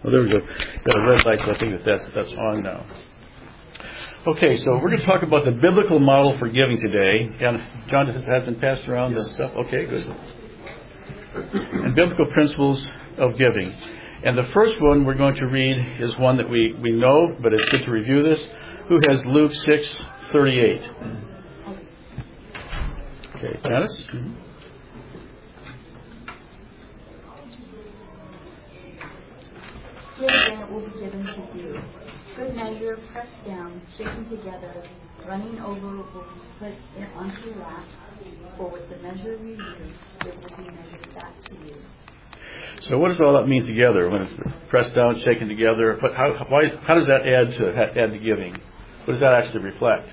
Well, there we go. Got a red light, so I think that's on now. Okay, so we're going to talk about the biblical model for giving today. And John, has been passed around and stuff? Okay, good. And biblical principles of giving. And the first one we're going to read is one that we know, but it's good to review this. Who has Luke 6:38? Okay, Janice? Mm-hmm. Give, and it will be given to you. Good measure, pressed down, shaken together, running over will be put onto your lap. For with the measure you use, it will be measured back to you. So what does all that mean together? When it's pressed down, shaken together, but how does that add to giving? What does that actually reflect?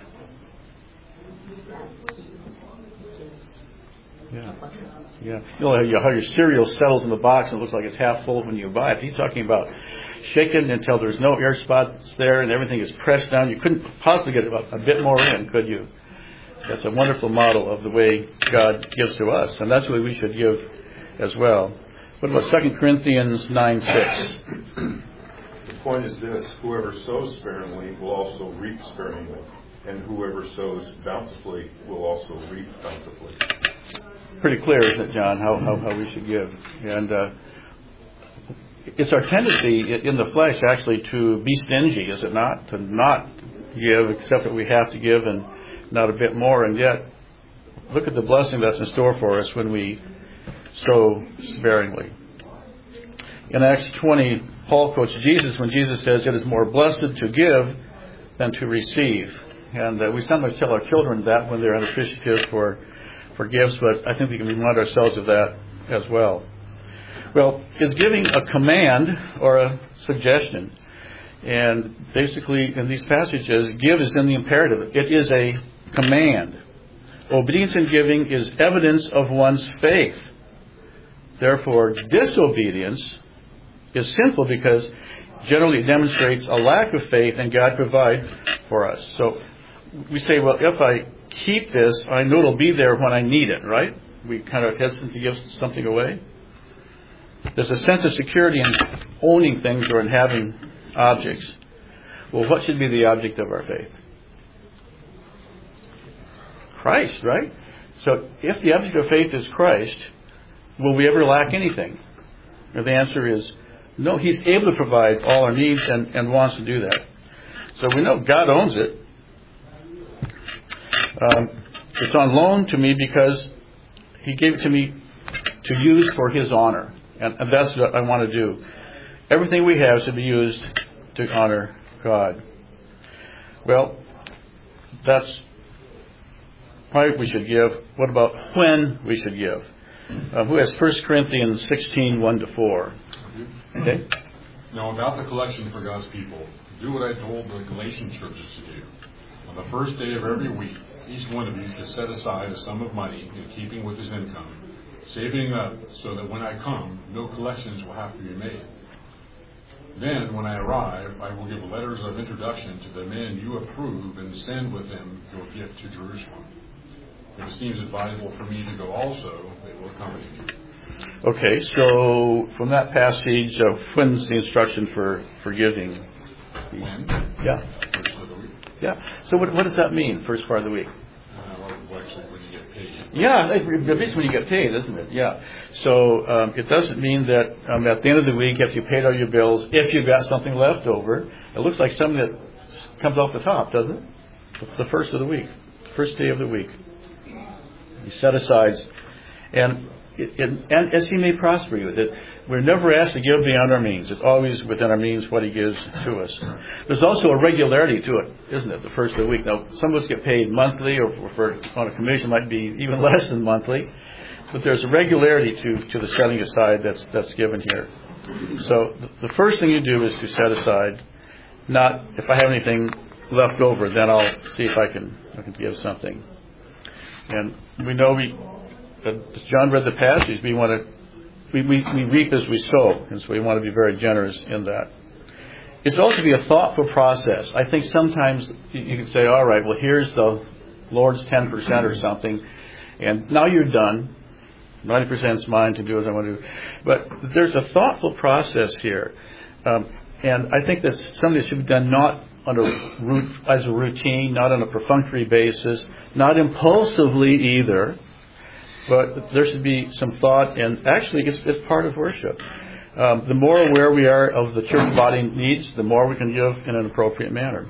Yeah. You know how your cereal settles in the box and it looks like it's half full when you buy it. He's talking about shaken until there's no air spots there and everything is pressed down. You couldn't possibly get a bit more in, could you? That's a wonderful model of the way God gives to us, and that's the way we should give as well. What about 2 Corinthians 9:6? The point is this: whoever sows sparingly will also reap sparingly, and whoever sows bountifully will also reap bountifully. Pretty clear, isn't it, John, how we should give? And it's our tendency in the flesh actually to be stingy, is it not? To not give except that we have to give and not a bit more. And yet, look at the blessing that's in store for us when we sow sparingly. In Acts 20, Paul quotes Jesus when Jesus says, "It is more blessed to give than to receive." And we sometimes tell our children that when they're unappreciative for gifts, but I think we can remind ourselves of that as well. Well, is giving a command or a suggestion? And basically, in these passages, give is in the imperative. It is a command. Obedience in giving is evidence of one's faith. Therefore, disobedience is sinful because generally it demonstrates a lack of faith in God provide for us. So we say, well, if I keep this, I know it'll be there when I need it, right? We kind of hesitant to give something away. There's a sense of security in owning things or in having objects. Well, what should be the object of our faith? Christ, right? So if the object of faith is Christ, will we ever lack anything? And the answer is no. He's able to provide all our needs and wants to do that. So we know God owns it. It's on loan to me because He gave it to me to use for His honor. And that's what I want to do. Everything we have should be used to honor God. Well, that's why we should give. What about when we should give? Who has 1 Corinthians 16, 1-4? Okay. Now about the collection for God's people, do what I told the Galatian churches to do. On the first day of every week, each one of you should set aside a sum of money in keeping with his income, saving up so that when I come, no collections will have to be made. Then, when I arrive, I will give letters of introduction to the men you approve and send with them your gift to Jerusalem. If it seems advisable for me to go also, they will accompany me. Okay, so from that passage, when's the instruction for giving? When? Yeah. First of the week. Yeah. So what does that mean, first part of the week? Well, actually, when you get paid. Yeah, it's when you get paid, isn't it? Yeah. So it doesn't mean that at the end of the week, after you paid all your bills, if you've got something left over, it looks like something that comes off the top, doesn't it? The first of the week, first day of the week. You set aside, and as He may prosper you. We're never asked to give beyond our means. It's always within our means what He gives to us. There's also a regularity to it, isn't it? The first of the week. Now, some of us get paid monthly, or on a commission might be even less than monthly. But there's a regularity to the setting aside that's given here. So the first thing you do is to set aside. Not if I have anything left over, then I'll see if I can give something. And we know as John read the passage, we reap as we sow, and so we want to be very generous in that. It's also be a thoughtful process. I think sometimes you can say, all right, well, here's the Lord's 10% or something, and now you're done. 90% is mine to do as I want to do. But there's a thoughtful process here. And I think that's something that should be done not as a routine, not on a perfunctory basis, not impulsively either, but there should be some thought, and actually it's part of worship. The more aware we are of the church body needs, the more we can give in an appropriate manner.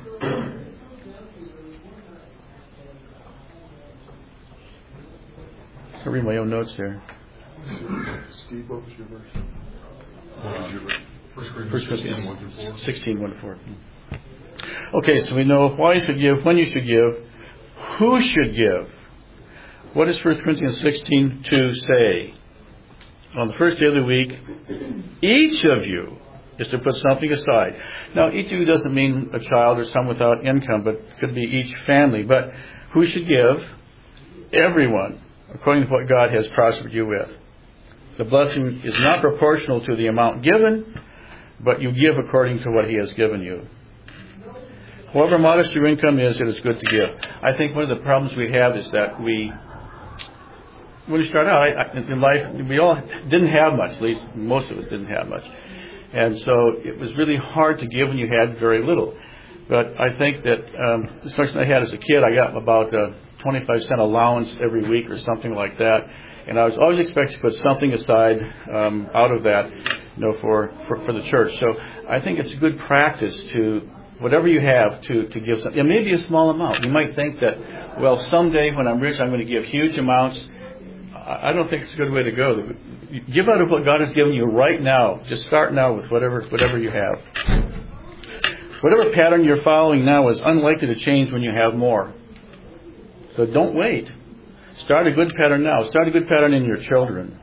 I read my own notes there. Steve, what was your verse? 1 Corinthians 1 through 4. 16, 1 to 4. Okay, so we know why you should give, when you should give, who should give. What does 1 Corinthians 16:2 say? On the first day of the week, each of you is to put something aside. Now, each of you doesn't mean a child or someone without income, but it could be each family. But who should give? Everyone, according to what God has prospered you with. The blessing is not proportional to the amount given, but you give according to what He has given you. However modest your income is, it is good to give. I think one of the problems we have is that when we start out in life, we all didn't have much. At least most of us didn't have much. And so it was really hard to give when you had very little. But I think that the instruction I had as a kid, I got about a 25-cent allowance every week or something like that. And I was always expected to put something aside out of that, for the church. So I think it's a good practice to, whatever you have, to give something. It may be a small amount. You might think that, well, someday when I'm rich, I'm going to give huge amounts. I don't think it's a good way to go. Give out of what God has given you right now. Just start now with whatever you have. Whatever pattern you're following now is unlikely to change when you have more. So don't wait. Start a good pattern now. Start a good pattern in your children.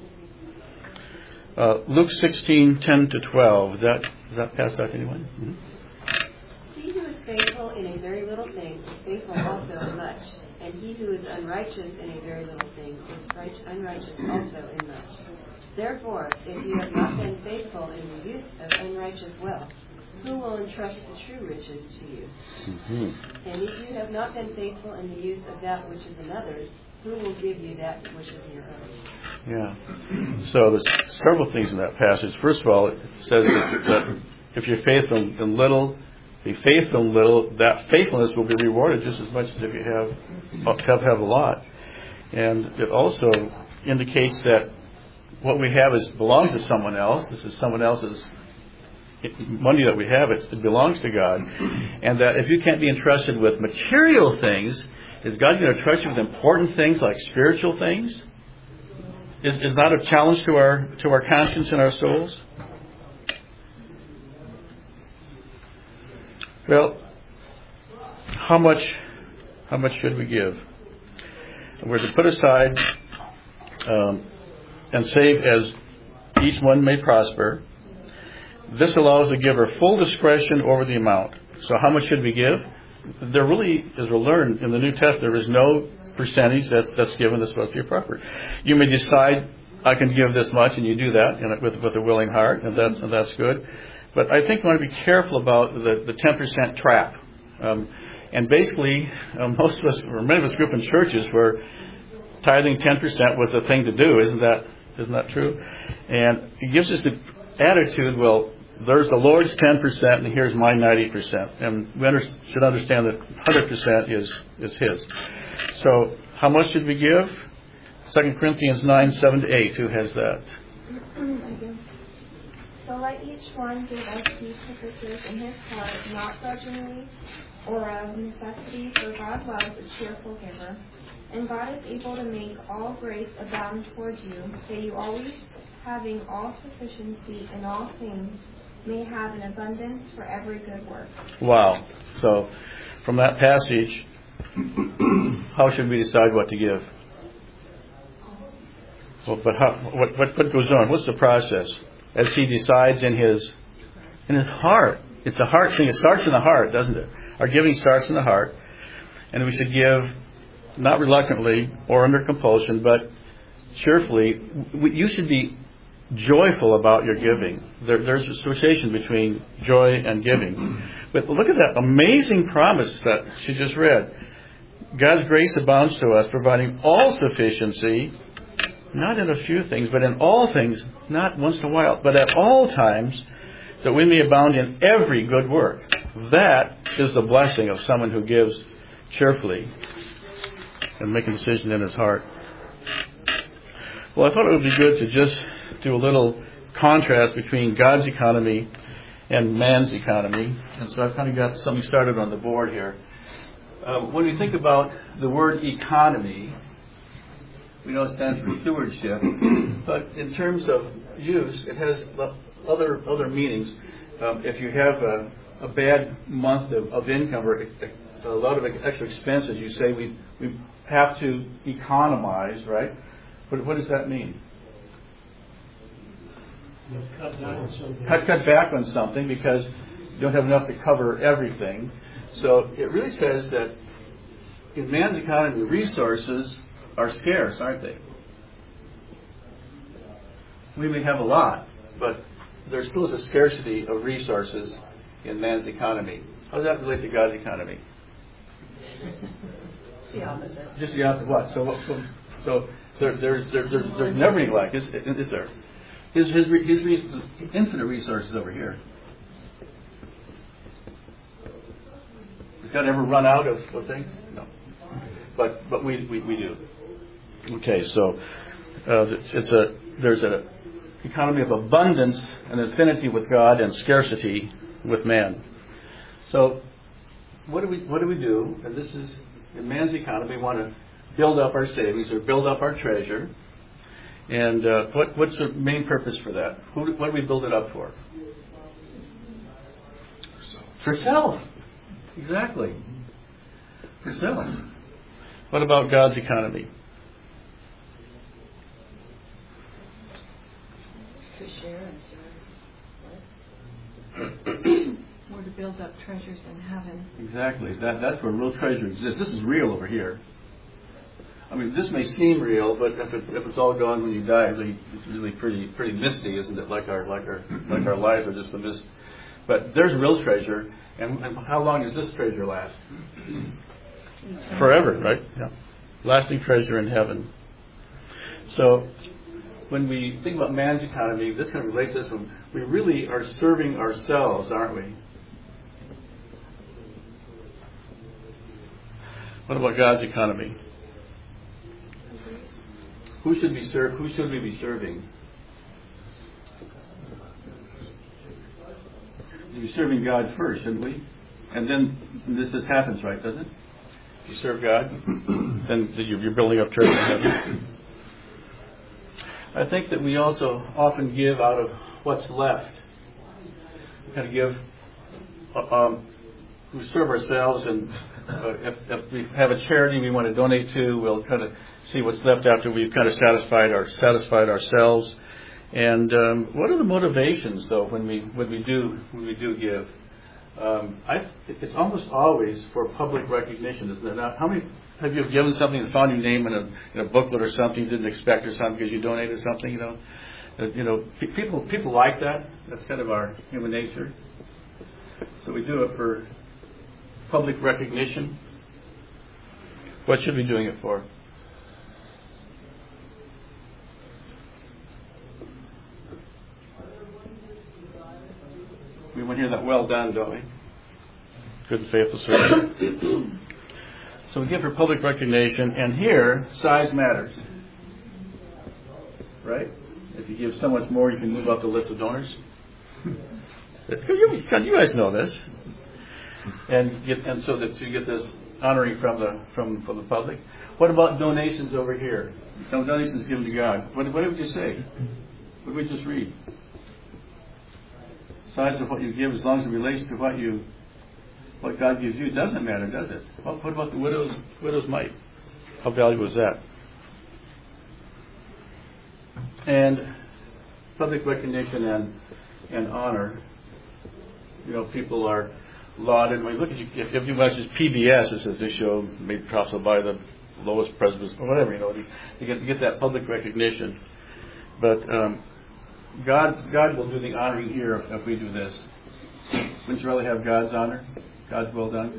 Luke 16:10 to 12. Is that past that to anyone? Mm-hmm. He who is faithful in a very little thing is faithful also in much. And he who is unrighteous in a very little thing is unrighteous also in much. Therefore, if you have not been faithful in the use of unrighteous wealth, who will entrust the true riches to you? Mm-hmm. And if you have not been faithful in the use of that which is another's, who will give you that which is your own? Yeah. So there's several things in that passage. First of all, it says that if you're faithful in little, be faithful in little, that faithfulness will be rewarded just as much as if you have a lot. And it also indicates that what we have belongs to someone else. This is someone else's money that we have. It belongs to God. And that if you can't be entrusted with material things, is God going to trust you with important things like spiritual things? Is that a challenge to our conscience and our souls? Well, how much should we give? We're to put aside and save as each one may prosper. This allows the giver full discretion over the amount. So how much should we give? There really, as we'll learn in the New Testament, there is no percentage that's given that's supposed to be proper. You may decide, I can give this much, and you do that with a willing heart, and that's good. But I think we want to be careful about the 10% trap. And basically, most of us, or many of us grew up in churches where tithing 10% was the thing to do. Isn't that true? And it gives us the attitude, well, there's the Lord's 10%, and here's my 90%. And we should understand that 100% is His. So, how much should we give? 2 Corinthians 9:7-8. Who has that? I do. So let each one give as he purposes in his heart, not grudgingly or of necessity, for God loves a cheerful giver. And God is able to make all grace abound towards you, that you always, having all sufficiency in all things, may have an abundance for every good work. Wow. So, from that passage, how should we decide what to give? Well, but what goes on? What's the process? As he decides in his heart. It's a heart thing. It starts in the heart, doesn't it? Our giving starts in the heart. And we should give not reluctantly or under compulsion, but cheerfully. You should be joyful about your giving. There's association between joy and giving. But look at that amazing promise that she just read. God's grace abounds to us, providing all sufficiency, not in a few things, but in all things, not once in a while, but at all times, that we may abound in every good work. That is the blessing of someone who gives cheerfully and make a decision in his heart. Well, I thought it would be good to just do a little contrast between God's economy and man's economy. And so I've kind of got something started on the board here. When we think about the word economy, we know it stands for stewardship, but in terms of use, it has other meanings. If you have a bad month of income or a lot of extra expenses, you say we have to economize, right? But what does that mean? Cut back on something because you don't have enough to cover everything. So it really says that in man's economy, resources are scarce, aren't they? We may have a lot, but there still is a scarcity of resources in man's economy. How does that relate to God's economy? The opposite. Just the opposite. What? So there's never any lack, is there? His infinite resources over here. Has God ever run out of things? No. But we do. Okay, so there's an economy of abundance and infinity with God and scarcity with man. So what do we do? And this is in man's economy. We want to build up our savings or build up our treasure. And what's the main purpose for that? What do we build it up for? For self. Exactly. For self. What about God's economy? To share and serve. Or to build up treasures in heaven. Exactly. That's where real treasure exists. This is real over here. I mean, this may seem real, but if it's all gone when you die, it's really pretty misty, isn't it? Like our lives are just a mist. But there's real treasure, and how long does this treasure last? Forever, right? Yeah. Lasting treasure in heaven. So when we think about man's economy, this kind of relates to this one. We really are serving ourselves, aren't we? What about God's economy? Who should we serve? Who should we be serving? We're serving God first, shouldn't we? And then this happens, right? Doesn't it? If you serve God, then you're building up treasure in heaven. I think that we also often give out of what's left. We kind of give. We serve ourselves, and if we have a charity we want to donate to, we'll kind of see what's left after we've kind of satisfied ourselves. And what are the motivations, though, when we do give? It's almost always for public recognition, isn't it? Now, how many have you given something and found your name in a booklet or something you didn't expect or something because you donated something? People like that. That's kind of our human nature. So we do it for public recognition. What should we be doing it for? We want to hear that well done, don't we? Good and faithful servant. So we give for public recognition, and here, size matters. Right? If you give so much more, you can move up the list of donors. That's good. You guys know this. And so that you get this honoring from the public. What about donations over here? No donations given to God. What did we just say? What did we just read? Size of what you give, as long as it relates to what God gives you, doesn't matter, does it? What about the widow's mite? How valuable is that? And public recognition and honor. People are lauded. When you look at if you watch this PBS, it says this show made possible by the lowest presidents or whatever. To get that public recognition. But God will do the honoring here if we do this. Wouldn't you rather have God's honor? God's well done?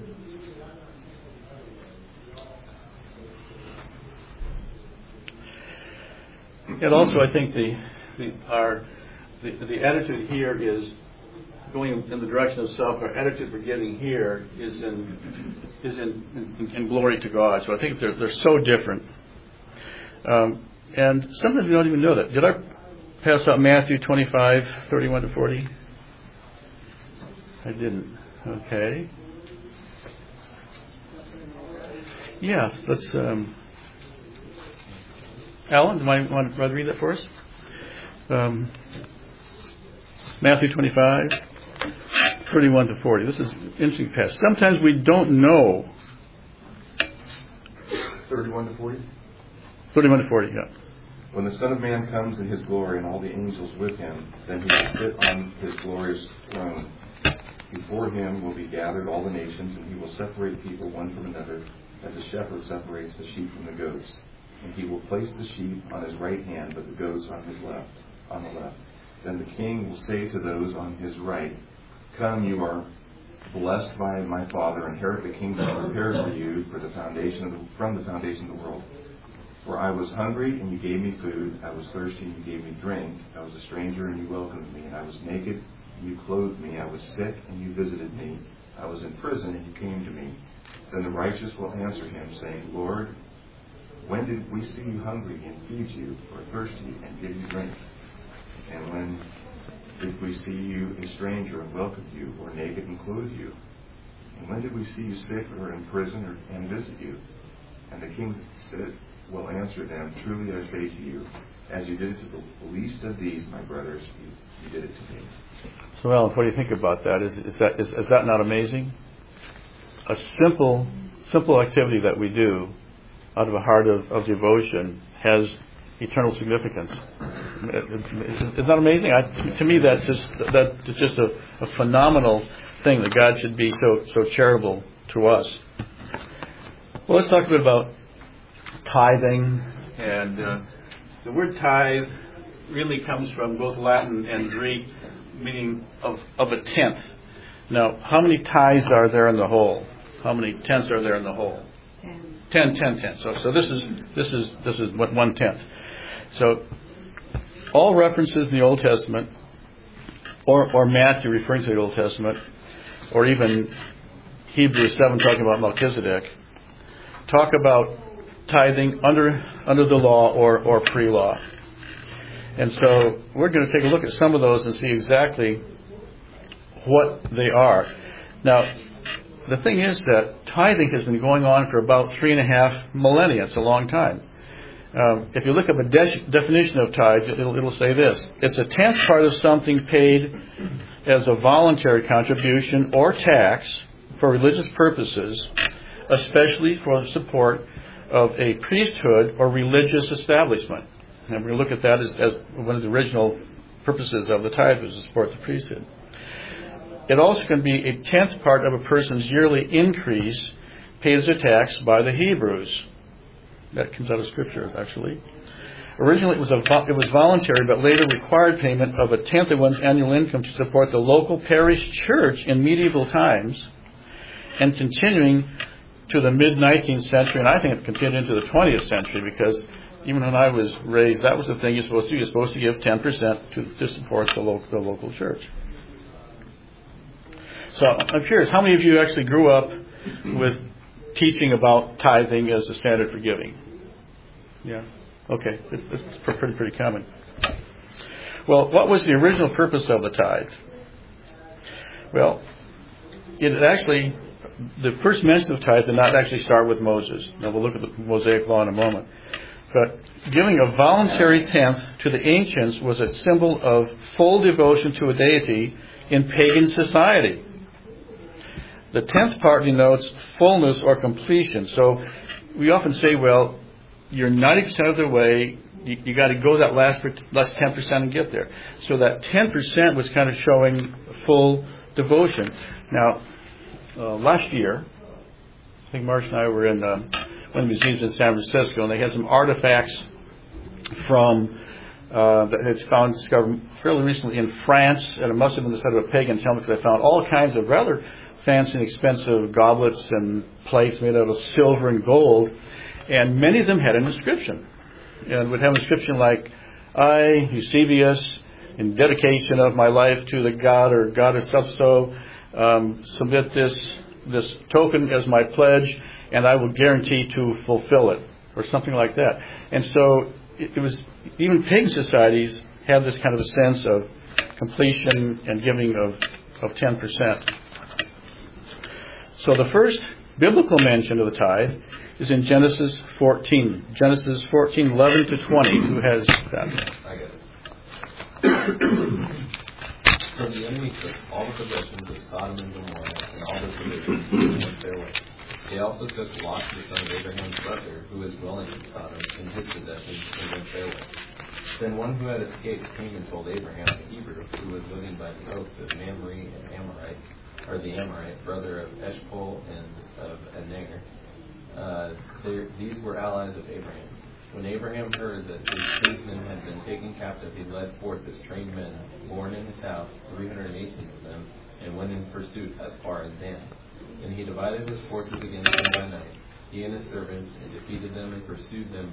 And also, I think the attitude here is going in the direction of self, our attitude we're getting here is in glory to God. So I think they're so different. And sometimes we don't even know that. Did I pass out Matthew 25, 31 to 40? I didn't. Okay. Yeah, let's... Alan, do you want to read that for us? Matthew 25, 31 to 40. This is an interesting passage. Sometimes we don't know. 31 to 40? 31 to 40, yeah. When the Son of Man comes in his glory and all the angels with him, then he will sit on his glorious throne. Before him will be gathered all the nations, and he will separate people one from another, as a shepherd separates the sheep from the goats. And he will place the sheep on his right hand, but the goats on the left. Then the king will say to those on his right, "Come, you are blessed by my Father, inherit the kingdom prepared for you from the foundation of the world. For I was hungry, and you gave me food. I was thirsty, and you gave me drink. I was a stranger, and you welcomed me. And I was naked, and you clothed me. I was sick, and you visited me. I was in prison, and you came to me." Then the righteous will answer him, saying, "Lord, when did we see you hungry and feed you, or thirsty and give you drink? And when did we see you a stranger and welcome you, or naked and clothe you? And when did we see you sick or in prison and visit you?" And the king will answer them, "Truly I say to you, as you did it to the least of these, my brothers, you did it to me." So, Alan, what do you think about that? Is that not amazing? A simple activity that we do out of a heart of devotion has eternal significance. Isn't that amazing? To me, that's just a phenomenal thing that God should be so charitable to us. Well, let's talk a bit about tithing. And the word tithe really comes from both Latin and Greek, meaning of a tenth. Now, how many tithes are there in the whole? How many tenths are there in the whole? 10 tenths. So this is what 1/10. So all references in the Old Testament, or Matthew referring to the Old Testament, or even Hebrews 7 talking about Melchizedek, talk about tithing under the law or pre-law. And so we're going to take a look at some of those and see exactly what they are. Now, the thing is that tithing has been going on for about 3.5 millennia. It's a long time. If you look up a definition of tithe, it'll say this: it's a tenth part of something paid as a voluntary contribution or tax for religious purposes, especially for the support of a priesthood or religious establishment. And we're going to look at that as one of the original purposes of the tithe was to support the priesthood. It also can be a tenth part of a person's yearly increase paid as a tax by the Hebrews. That comes out of Scripture, actually. Originally, it was voluntary, but later required payment of a tenth of one's annual income to support the local parish church in medieval times, and continuing to the mid-19th century, and I think it continued into the 20th century, because even when I was raised, that was the thing you're supposed to do. You're supposed to give 10% to support the local church. So I'm curious, how many of you actually grew up with teaching about tithing as a standard for giving? Yeah. Okay. It's pretty common. Well, what was the original purpose of the tithe? Well, the first mention of tithe did not actually start with Moses. Now we'll look at the Mosaic Law in a moment. But giving a voluntary tenth to the ancients was a symbol of full devotion to a deity in pagan society. The tenth part denotes fullness or completion. So we often say, well, you're 90% of the way, you got to go that last 10% and get there. So that 10% was kind of showing full devotion. Now, last year, I think Marsh and I were in one of the museums in San Francisco, and they had some artifacts from that had discovered fairly recently in France, and it must have been the site of a pagan temple, because they found all kinds of rather fancy and expensive goblets and plates made out of silver and gold, and many of them had an inscription, and would have an inscription like, "I, Eusebius, in dedication of my life to the God or goddess so, submit this token as my pledge, and I will guarantee to fulfill it, or something like that. And so it was, even pagan societies have this kind of a sense of completion and giving of 10%. So the first biblical mention of the tithe is in Genesis 14. Genesis 14, 11 to 20. Who has that? I got it. So the enemy took all the possessions of Sodom and Gomorrah and all the provisions and went their way. They also took Lot, the son of Abraham's brother, who was dwelling in Sodom, and his possessions, and went their way. Then one who had escaped came and told Abraham, the Hebrew, who was living by the oaths of Mamre and Amorite, or the Amorite, brother of Eshcol and of Aner. These were allies of Abraham. When Abraham heard that his kinsmen had been taken captive, he led forth his trained men, born in his house, 318 of them, and went in pursuit as far as Dan. And he divided his forces against them by night, he and his servants, and defeated them and pursued them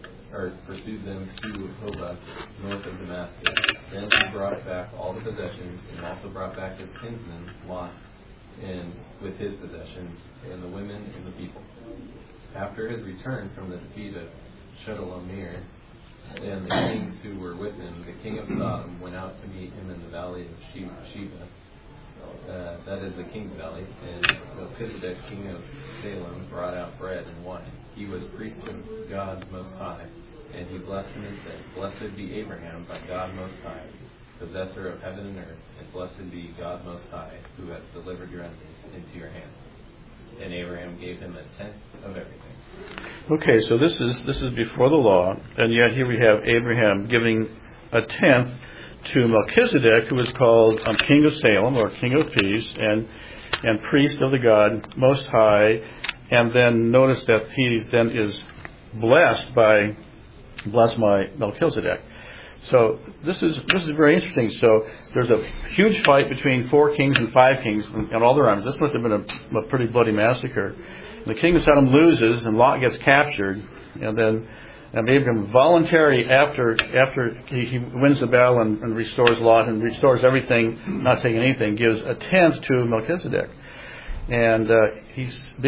to Hobah, north of Damascus. Then he brought back all the possessions, and also brought back his kinsman Lot, and with his possessions, and the women and the people. After his return from the defeat of Chedorlaomer and the kings who were with him, the king of Sodom went out to meet him in the valley of Sheba, that is the king's valley, and Melchizedek, king of Salem, brought out bread and wine. He was priest of God Most High, and he blessed him and said, Blessed be Abraham by God Most High, possessor of heaven and earth, and blessed be God Most High, who has delivered your enemies into your hand. And Abraham gave him 1/10 of everything. Okay, so this is before the law, and yet here we have Abraham giving 1/10 to Melchizedek, who is called King of Salem, or King of Peace, and priest of the God Most High. And then notice that he then is blessed by Melchizedek. So this is very interesting. So there's a huge fight between 4 kings and 5 kings and all their armies. This must have been a pretty bloody massacre. The king of Sodom loses, and Lot gets captured, and then Abraham voluntarily, after he wins the battle and restores Lot and restores everything, not taking anything, gives 1/10 to Melchizedek. And he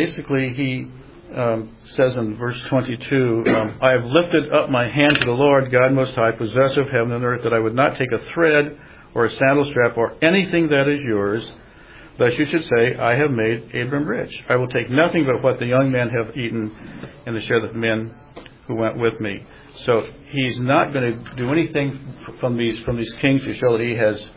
says in verse 22, I have lifted up my hand to the Lord, God Most High, possessor of heaven and earth, that I would not take a thread or a sandal strap or anything that is yours, lest you should say, I have made Abram rich. I will take nothing but what the young men have eaten, and the share of the men who went with me. So he's not going to do anything from these kings to show that he has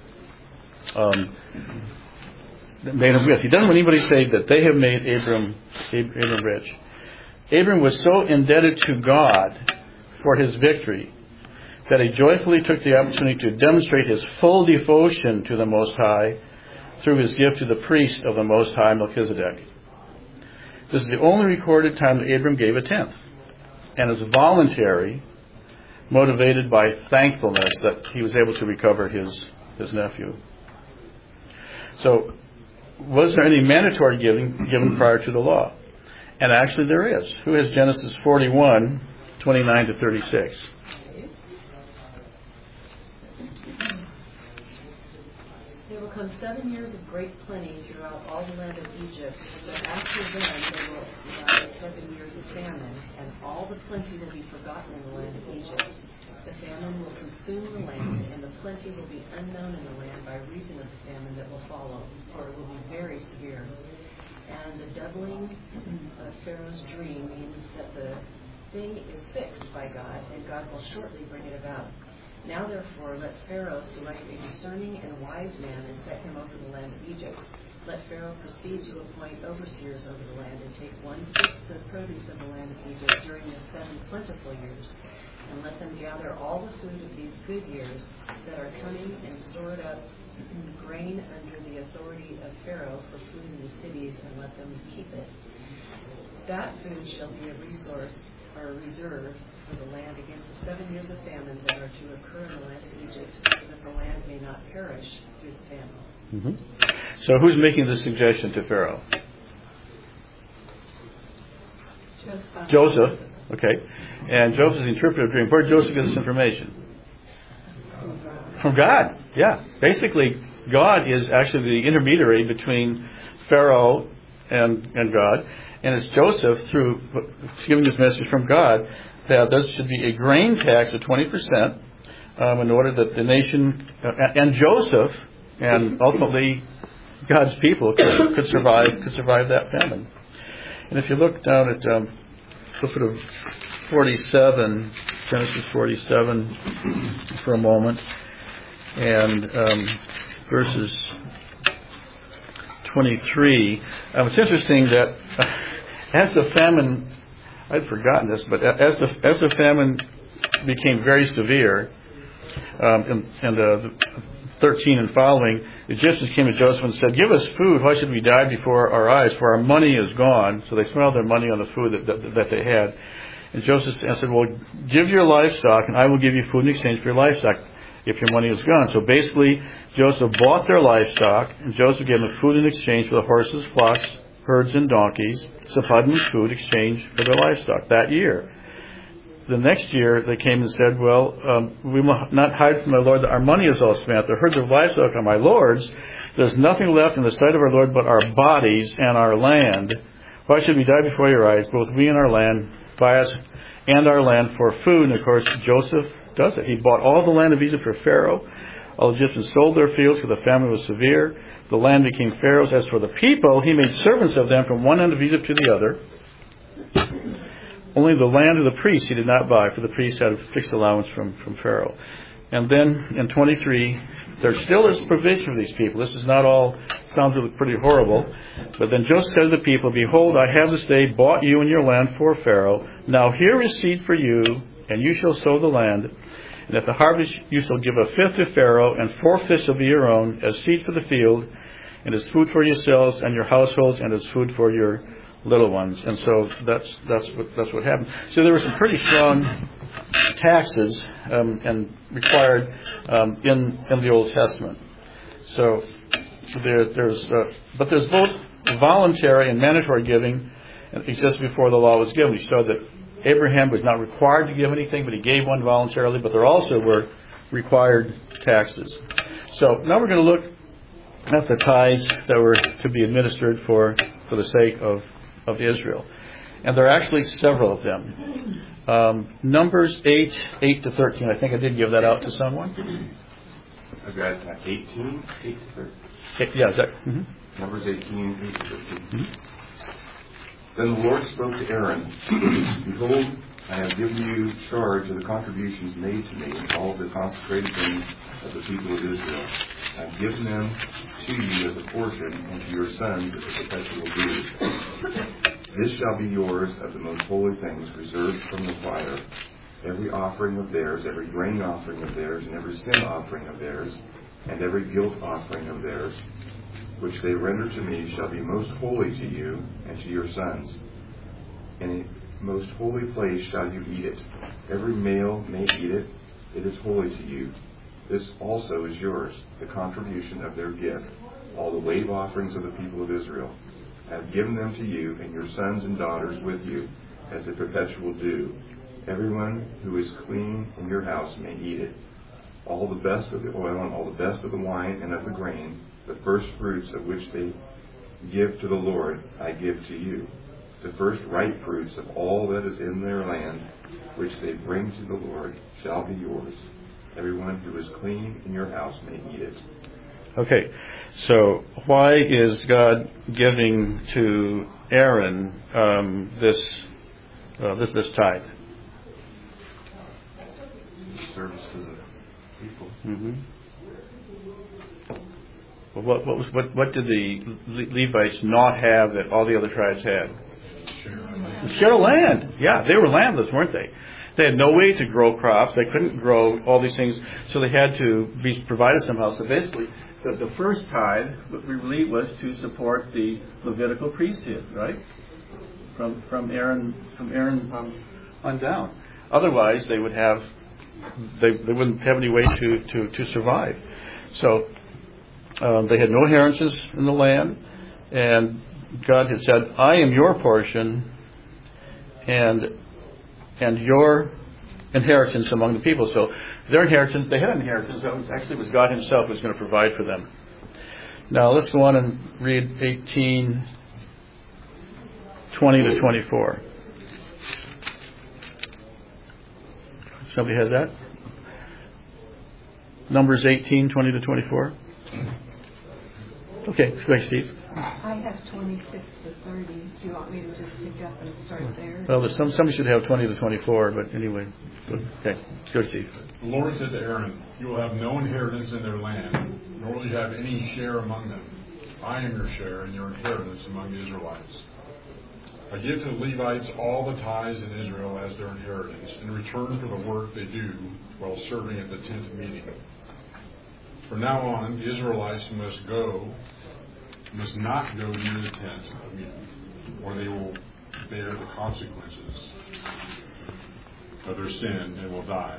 made him rich. He doesn't want anybody to say that they have made Abram rich. Abram was so indebted to God for his victory that he joyfully took the opportunity to demonstrate his full devotion to the Most High through his gift to the priest of the Most High, Melchizedek. This is the only recorded time that Abram gave 1/10, and is voluntary, motivated by thankfulness that he was able to recover his nephew. So, was there any mandatory giving given prior to the law? And actually there is. Who has Genesis 41, 29 to 36? There will come 7 years of great plenty throughout all the land of Egypt, but after them there will rise 7 years of famine, and all the plenty will be forgotten in the land of Egypt. The famine will consume the land, and the plenty will be unknown in the land by reason of the famine that will follow, for it will be very severe. And the doubling of Pharaoh's dream means that the thing is fixed by God, and God will shortly bring it about. Now, therefore, let Pharaoh select a discerning and wise man and set him over the land of Egypt. Let Pharaoh proceed to appoint overseers over the land and take 1/5 of the produce of the land of Egypt during the 7 plentiful years. And let them gather all the food of these good years that are coming and store it up grain under the authority of Pharaoh for food in the cities, and let them keep it. That food shall be a resource or a reserve for the land against the 7 years of famine that are to occur in the land of Egypt, so that the land may not perish through the famine. Mm-hmm. So who's making this suggestion to Pharaoh? Joseph. Okay. And Joseph's the interpreter of dream. Where did Joseph get this information? From God, yeah. Basically, God is actually the intermediary between Pharaoh and God. And it's Joseph, through giving this message from God, that there should be a grain tax of 20% in order that the nation, and Joseph, and ultimately God's people could survive that famine. And if you look down at sort of 47, Genesis 47 for a moment, and verses 23, it's interesting that as the famine, I'd forgotten this, but as the famine became very severe, in 13 and following, the Egyptians came to Joseph and said, "Give us food. Why should we die before our eyes? For our money is gone." So they smelled their money on the food that they had. And Joseph said, "Well, give your livestock, and I will give you food in exchange for your livestock if your money is gone." So basically, Joseph bought their livestock, and Joseph gave them food in exchange for the horses, flocks, herds, and donkeys, supplied them with food in exchange for their livestock that year. The next year, they came and said, "Well, we must not hide from our Lord that our money is all spent. The herds of livestock are my Lord's. There's nothing left in the sight of our Lord but our bodies and our land. Why should we die before your eyes, both we and our land, buy us and our land for food?" And of course, Joseph does it. He bought all the land of Egypt for Pharaoh. All the Egyptians sold their fields because the famine was severe. The land became Pharaoh's. As for the people, he made servants of them from one end of Egypt to the other. Only the land of the priests he did not buy, for the priests had a fixed allowance from Pharaoh. And then in 23, there still is provision for these people. This is not all, sounds really pretty horrible. But then Joseph said to the people, "Behold, I have this day bought you and your land for Pharaoh. Now here is seed for you, and you shall sow the land. And at the harvest you shall give a fifth to Pharaoh, and 4/5 shall be your own, as seed for the field, and as food for yourselves and your households, and as food for your little ones." And so that's what happened. So there were some pretty strong taxes and required in the Old Testament. So there's both voluntary and mandatory giving existed before the law was given. You saw that Abraham was not required to give anything, but he gave one voluntarily. But there also were required taxes. So now we're going to look at the tithes that were to be administered for the sake of Israel. And there are actually several of them. Numbers 8 to 13. I think I did give that out to someone. I've got 18, 8 to 13. Yeah, is that? Mm-hmm. Numbers 18, 8 to 13. Mm-hmm. Then the Lord spoke to Aaron, "Behold, I have given you charge of the contributions made to me and all the consecrated things of the people of Israel. I have given them to you as a portion, and to your sons as a perpetual due. This shall be yours of the most holy things reserved from the fire. Every offering of theirs, every grain offering of theirs, and every sin offering of theirs, and every guilt offering of theirs, which they render to me, shall be most holy to you and to your sons. In a most holy place shall you eat it. Every male may eat it. It is holy to you. This also is yours, the contribution of their gift, all the wave offerings of the people of Israel. I have given them to you and your sons and daughters with you as a perpetual due. Everyone who is clean in your house may eat it. All the best of the oil and all the best of the wine and of the grain, the first fruits of which they give to the Lord, I give to you. The first ripe fruits of all that is in their land, which they bring to the Lord, shall be yours. Everyone who is clean in your house may eat it." Okay, so why is God giving to Aaron this tithe? Service to the people. Mm-hmm. Well, what did the Levites not have that all the other tribes had? Share land. Yeah, they were landless, weren't they? They had no way to grow crops. They couldn't grow all these things, so they had to be provided somehow. So basically, the first tithe really was to support the Levitical priesthood, right? From Aaron on down. Otherwise, they wouldn't have any way to survive. So they had no inheritance in the land, and God had said, "I am your portion, and your inheritance among the people. So their inheritance, they had an inheritance. That was God himself who was going to provide for them. Now let's go on and read 18:20 to 24. Somebody has that? Numbers 18:20 to 24. Okay, go ahead, Steve. I have 26 to 30. Do you want me to just pick up and start there? Well, somebody should have 20 to 24, but anyway. Okay, go, Steve. The Lord said to Aaron, "You will have no inheritance in their land, nor will you have any share among them. I am your share and your inheritance among the Israelites. I give to the Levites all the tithes in Israel as their inheritance, in return for the work they do while serving at the tent of meeting. From now on, the Israelites must not go near the tent of meeting, or they will bear the consequences of their sin and will die.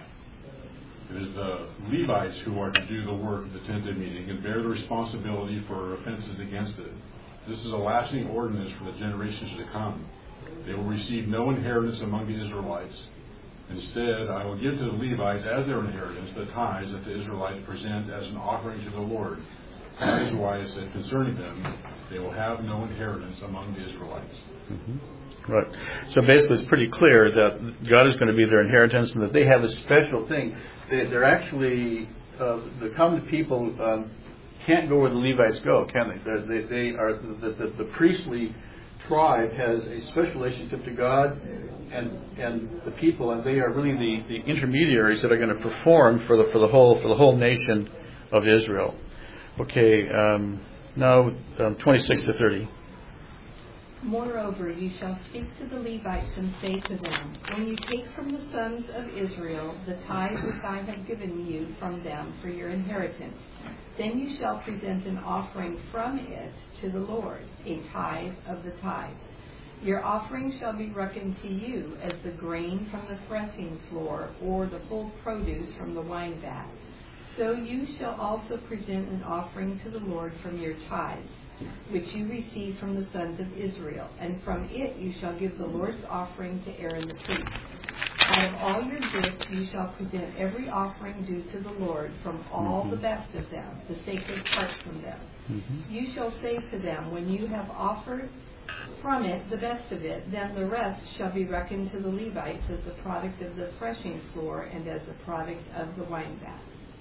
It is the Levites who are to do the work of the tent of meeting and bear the responsibility for offenses against it. This is a lasting ordinance for the generations to come. They will receive no inheritance among the Israelites. Instead, I will give to the Levites as their inheritance the tithes that the Israelites present as an offering to the Lord. That is why it said concerning them, they will have no inheritance among the Israelites." Mm-hmm. Right. So basically it's pretty clear that God is going to be their inheritance and that they have a special thing. They're actually, the common people can't go where the Levites go, can they? They are, the priestly tribe has a special relationship to God and the people, and they are really the intermediaries that are going to perform for the whole nation of Israel. Okay, now 26 to 30. Moreover, you shall speak to the Levites and say to them, when you take from the sons of Israel the tithe which I have given you from them for your inheritance, then you shall present an offering from it to the Lord, a tithe of the tithe. Your offering shall be reckoned to you as the grain from the threshing floor or the full produce from the wine vat. So you shall also present an offering to the Lord from your tithes, which you receive from the sons of Israel, and from it you shall give the Lord's offering to Aaron the priest. Out of all your gifts you shall present every offering due to the Lord from all the best of them, the sacred parts from them. You shall say to them, when you have offered from it the best of it, then the rest shall be reckoned to the Levites as the product of the threshing floor and as the product of the wine vat.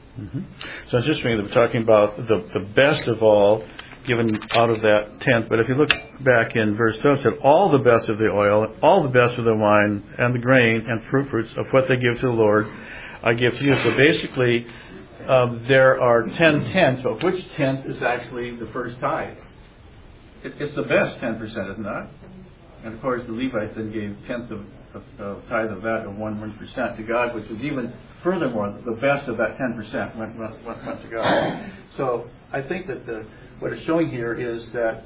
So it's interesting that we're talking about the best of all given out of that tenth. But if you look back in verse 12, it said, all the best of the oil, all the best of the wine, and the grain, and fruits of what they give to the Lord, I give to you. So basically, there are 10 tenths, but which tenth is actually the first tithe? It's the best 10%, isn't it? And of course, the Levites then gave tenth of tithe of that of 1% to God, which was even furthermore the best of that 10% went to God. So I think that what it's showing here is that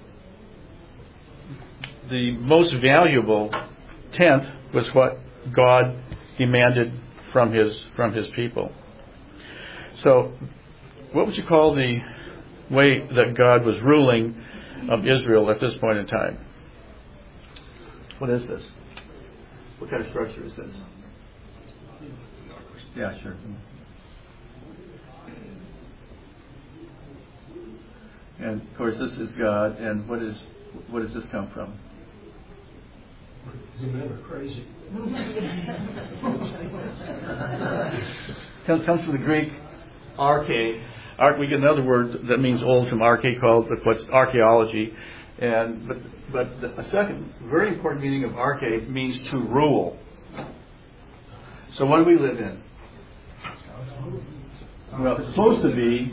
the most valuable tenth was what God demanded from his people. So, what would you call the way that God was ruling of Israel at this point in time? What is this? What kind of structure is this? Yeah, sure. And of course, this is God. And what does this come from? You men are crazy. Comes from the Greek arche. We get another word that means old from arche called what's archaeology. But a second very important meaning of arche means to rule. So what do we live in? Well, it's supposed to be.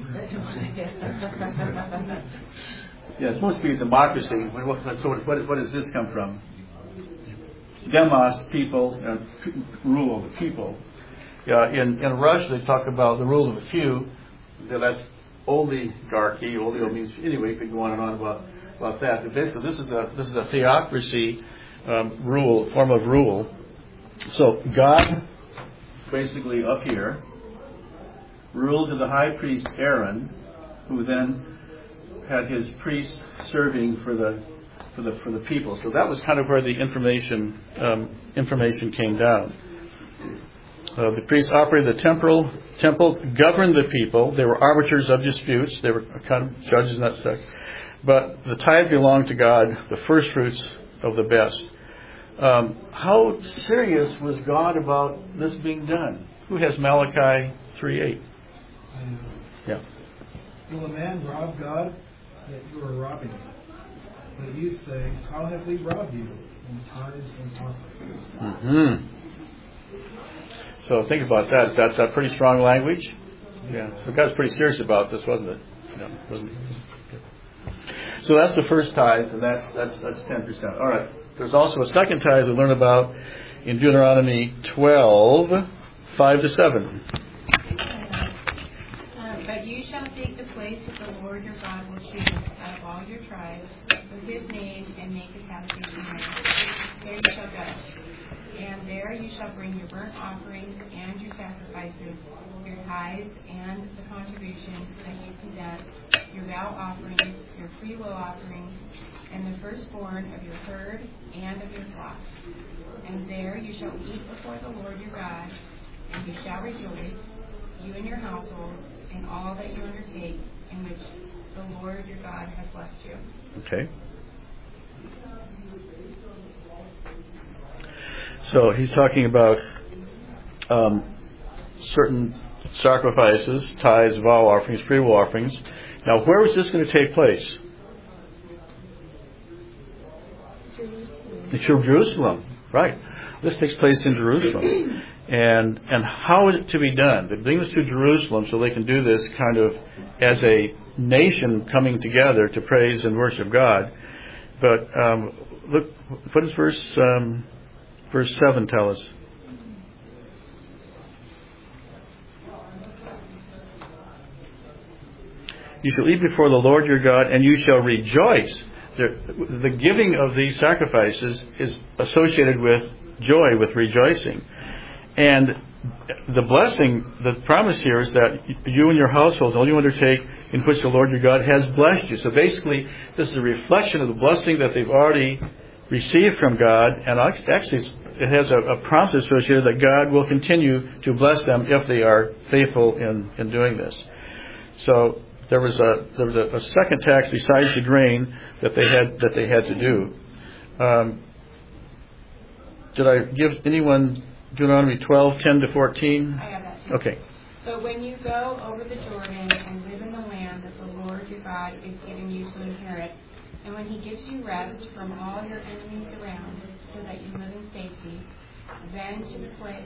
Yeah, it's supposed to be a democracy. What does this come from? Demos, people, rule of the people. In Russia, they talk about the rule of a few. That's oligarchy. Olio means anyway. You could go on and on about that. But basically, this is a theocracy form of rule. So God, basically up here, ruled to the high priest Aaron, who then had his priests serving for the people. So that was kind of where the information came down. The priests operated the temple, governed the people. They were arbiters of disputes. They were kind of judges in that stuff. But the tithe belonged to God, the first fruits of the best. How serious was God about this being done? Who has Malachi 3:8? Yeah. Will a man rob God? Yet you are robbing him. But you say, how have we robbed you? In tithes and offerings. Mm-hmm. So think about that. That's a pretty strong language. Yeah. So God's pretty serious about this, wasn't it? No, wasn't it? So that's the first tithe, and that's 10%. All right. There's also a second tithe we learn about in Deuteronomy 12, 5-7. But you shall take the place that the Lord your God will choose out of all your tribes with his name and make his habitation there. There you shall go. And there you shall bring your burnt offerings and your sacrifices, your tithes and the contribution that you present, your vow offerings, your free will offerings, and the firstborn of your herd and of your flocks. And there you shall eat before the Lord your God, and you shall rejoice, you and your households, in all that you undertake, in which the Lord your God has blessed you. Okay. So he's talking about certain sacrifices, tithes, vow offerings, free will offerings. Now, where is this going to take place? Jerusalem, right? This takes place in Jerusalem. And how is it to be done? They bring this to Jerusalem so they can do this kind of as a nation coming together to praise and worship God. But look, what does verse 7 tell us? You shall eat before the Lord your God, and you shall rejoice. The giving of these sacrifices is associated with joy, with rejoicing. And the blessing, the promise here is that you and your households, all you undertake in which the Lord your God has blessed you. So basically, this is a reflection of the blessing that they've already received from God. And actually, it has a promise associated that God will continue to bless them if they are faithful in doing this. So there was a second tax besides the grain that they had to do. Did I give anyone Deuteronomy 12, 10-14? I have that too. Okay. But when you go over the Jordan and live in the land that the Lord your God is giving you to inherit, and when he gives you rest from all your enemies around, so that you live in safety, then to the place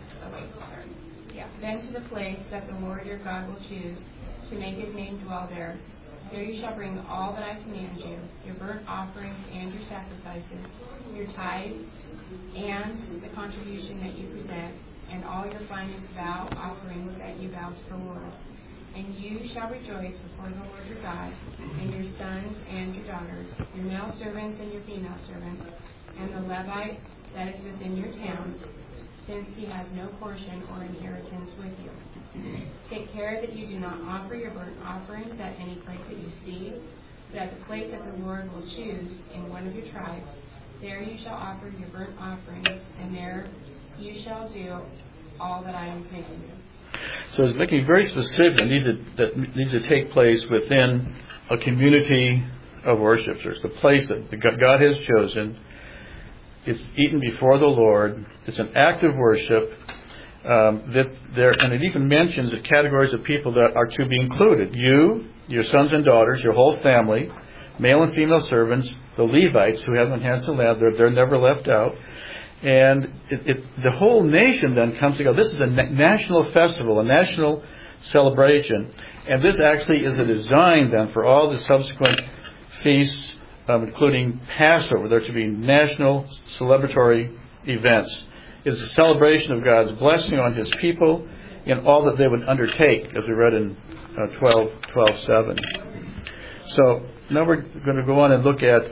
that the Lord your God will choose to make his name dwell there. There you shall bring all that I command you, your burnt offerings and your sacrifices, your tithes, and the contribution that you present, and all your finest vow offerings that you vow to the Lord. And you shall rejoice before the Lord your God, and your sons and your daughters, your male servants and your female servants, and the Levite that is within your town, since he has no portion or inheritance with you. Take care that you do not offer your burnt offerings at any place that you see, but at the place that the Lord will choose in one of your tribes. There you shall offer your burnt offerings, and there you shall do all that I am commanding you. So it's making very specific that needs to take place within a community of worshipers. The place that God has chosen. It's eaten before the Lord. It's an act of worship. And it even mentions the categories of people that are to be included. You, your sons and daughters, your whole family, male and female servants, the Levites who haven't had to lab, they're never left out. And the whole nation then comes together. This is a national festival, a national celebration. And this actually is a design then for all the subsequent feasts, including Passover. There to be national celebratory events. It is a celebration of God's blessing on his people in all that they would undertake, as we read in 12:7. So now we're going to go on and look at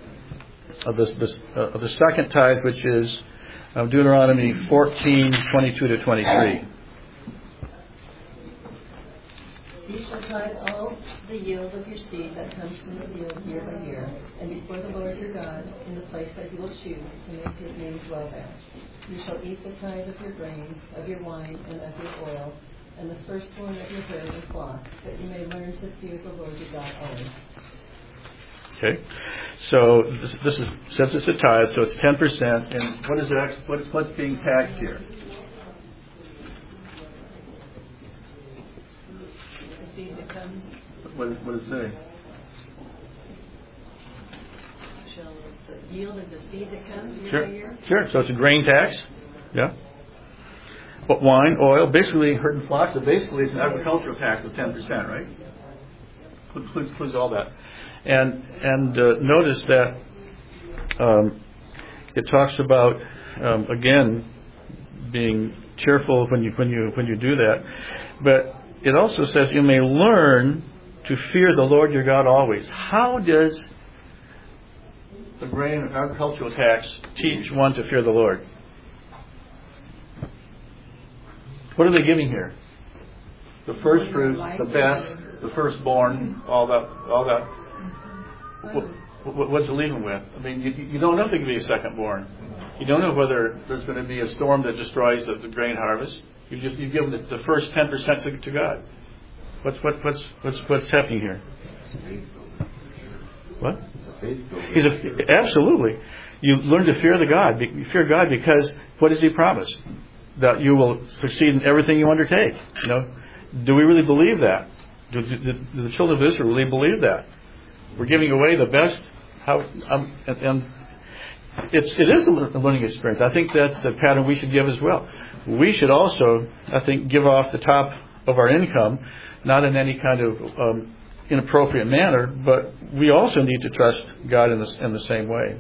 the second tithe, which is Deuteronomy 14:22-23. You shall tithe all the yield of your seed that comes from the field year by year, and stand before the Lord your God in the place that he will choose to make his name dwell there. You shall eat the tithe of your grain, of your wine, and of your oil, and the firstborn of your herd and flock, that you may learn to fear the Lord your God always. Okay, so this is since it's a tithe, so it's 10%. And what is it? What's being taxed here? The seed that comes. What does it say? Shall the yield of the seed that comes year Sure. by year? Sure. So it's a grain tax. Yeah. But wine, oil, basically herd and flocks. So basically, it's an agricultural tax of 10%, right? Includes all that. And notice that it talks about again being cheerful when you do that, but it also says you may learn to fear the Lord your God always. How does the grain and agricultural tax teach one to fear the Lord? What are they giving here? The first fruits, the best, the firstborn, all that. What's it leaving with? I mean, you don't know if there can be a secondborn. You don't know whether there's going to be a storm that destroys the grain harvest. You give them the first 10% to God. What's happening here? What? Absolutely. You learn to fear God. You fear God because what does He promise? That you will succeed in everything you undertake. You know, do we really believe that? Do the children of Israel really believe that? We're giving away the best. And it is a learning experience. I think that's the pattern we should give as well. We should also, I think, give off the top of our income, not in any kind of inappropriate manner, but we also need to trust God in the same way.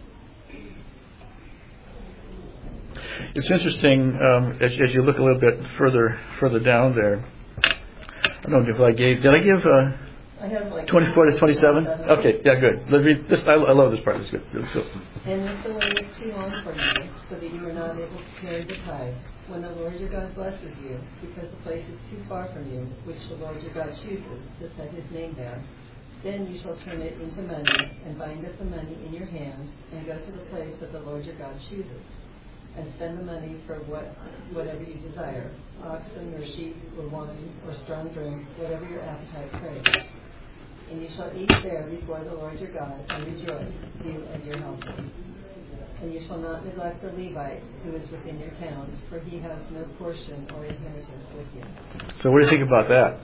It's interesting as you look a little bit further down there. I don't know if I gave. Did I give? I have 24 to 27? Okay, yeah, good. Let's read this. I love this part. It's good. Cool. And if the way is too long for you, so that you are not able to carry the tithe, when the Lord your God blesses you, because the place is too far from you, which the Lord your God chooses to set his name there, then you shall turn it into money, and bind up the money in your hand, and go to the place that the Lord your God chooses, and spend the money for whatever you desire, oxen or sheep or wine or strong drink, whatever your appetite craves. And you shall eat there before the Lord your God, and rejoice, you and your household. And you shall not neglect the Levite who is within your towns, for he has no portion or inheritance with you. So what do you think about that?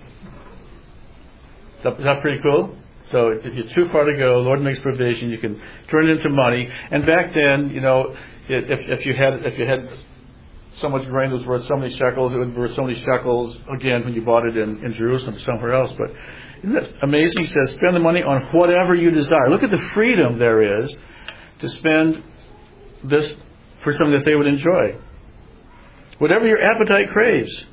Is that pretty cool? So if you're too far to go, Lord makes provision. You can turn it into money. And back then, you know, if you had so much grain that was worth so many shekels, it would be worth so many shekels again when you bought it in Jerusalem or somewhere else. But isn't that amazing? He says, spend the money on whatever you desire. Look at the freedom there is to spend this for something that they would enjoy. Whatever your appetite craves.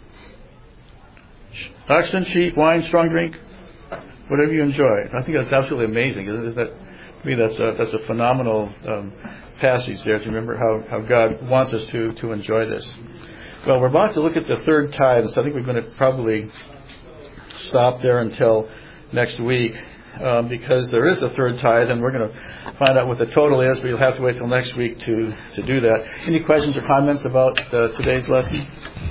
Oxen, sheep, wine, strong drink, whatever you enjoy. I think that's absolutely amazing. Isn't that, to me, that's a phenomenal passage there to remember how God wants us to enjoy this. Well, we're about to look at the third tithe, so I think we're going to probably stop there until next week because there is a third tithe, and we're going to find out what the total is, but you'll have to wait till next week to do that. Any questions or comments about today's lesson?